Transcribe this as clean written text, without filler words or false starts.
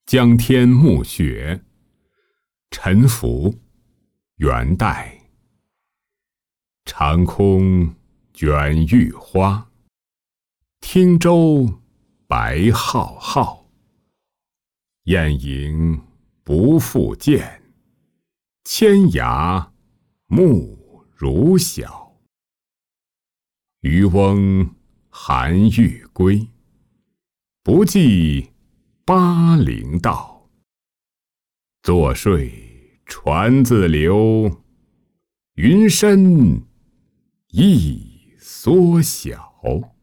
江天暮雪，沉浮，元代。长空卷玉花，汀洲白浩浩。雁营不复见，天涯暮如晓。渔翁寒欲归，不记巴陵道。坐睡船自流，云深亦缩小。